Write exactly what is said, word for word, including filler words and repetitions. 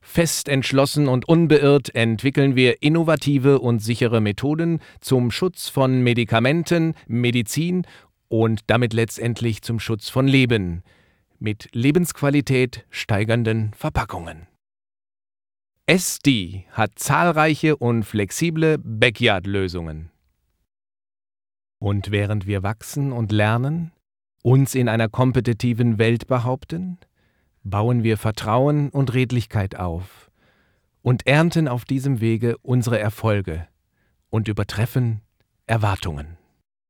Fest entschlossen und unbeirrt entwickeln wir innovative und sichere Methoden zum Schutz von Medikamenten, Medizin und damit letztendlich zum Schutz von Leben mit Lebensqualität steigernden Verpackungen. S D hat zahlreiche und flexible Backyard-Lösungen. Und während wir wachsen und lernen, uns in einer kompetitiven Welt behaupten, bauen wir Vertrauen und Redlichkeit auf und ernten auf diesem Wege unsere Erfolge und übertreffen Erwartungen.